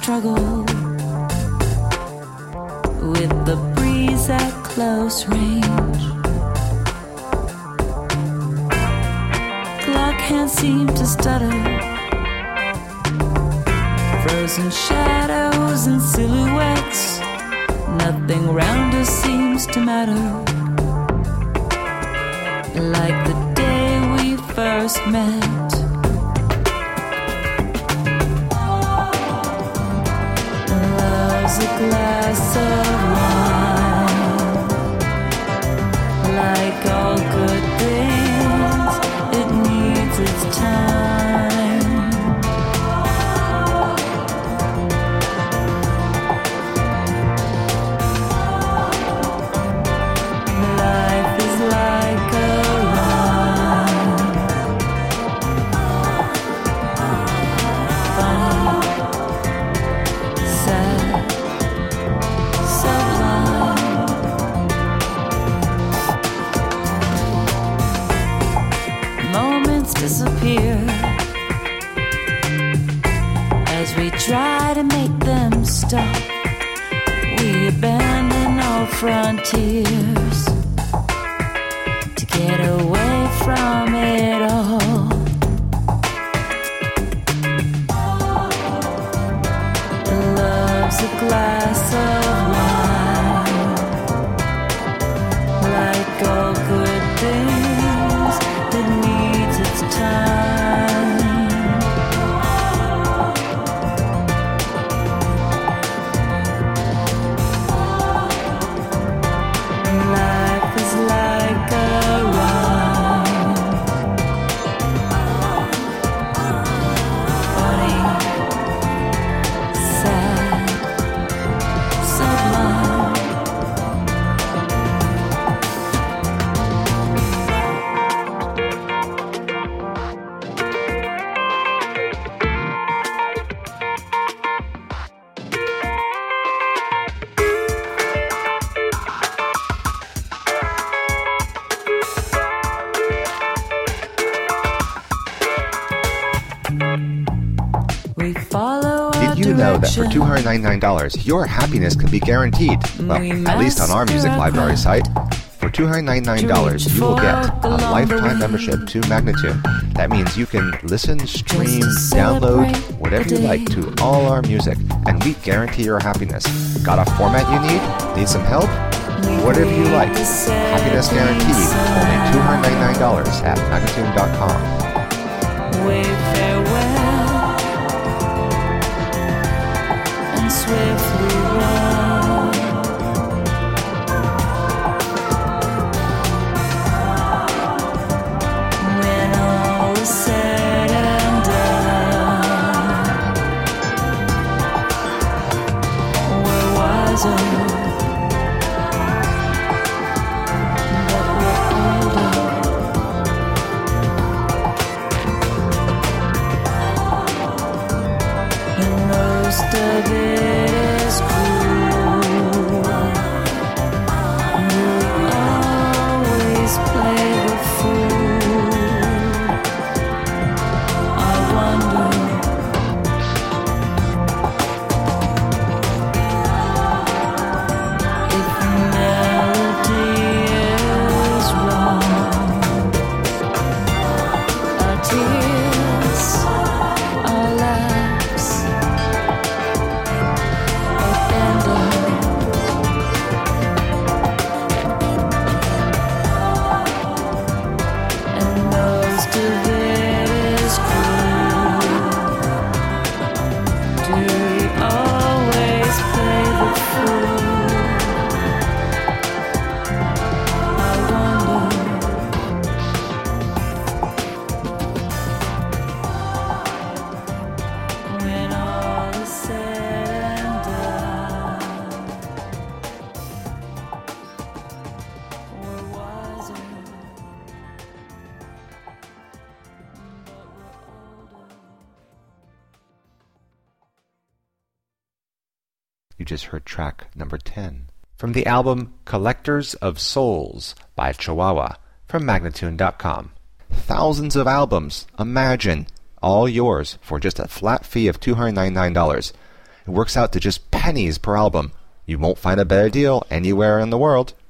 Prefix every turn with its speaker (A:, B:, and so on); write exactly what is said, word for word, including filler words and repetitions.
A: struggle with the breeze at close range. Clock hands seem to stutter, frozen shadows and silhouettes. Nothing around us seems to matter, like the day we first met. Love's a glass of wine, like all good things, it needs its time. Disappear as we try to make them stop. We abandon all frontiers to get away from it all. Love's a glass of wine, like all good things, it needs its time. Life is like a rhyme, funny, sad, sublime.
B: Did you know that for two hundred ninety-nine dollars, your happiness can be guaranteed? Well, at least on our music library site. For two hundred ninety-nine dollars, you will get a lifetime membership to Magnatune. That means you can listen, stream, download, whatever you like to all our music, and we guarantee your happiness. Got a format you need? Need some help? Whatever you like. Happiness guaranteed. Only two hundred ninety-nine dollars at Magnatune dot com.
A: Wave farewell and swiftly run. When all is said and done, we're wiser. Most of it is cruel. You always play the fool. I wonder if melody is wrong. Our tears, our laughs,
B: You just heard track number ten from the album Collectors of Souls by Chihuahua from Magnatune dot com. Thousands of albums, imagine, all yours for just a flat fee of two hundred ninety-nine dollars. It works out to just pennies per album. You won't find a better deal anywhere in the world.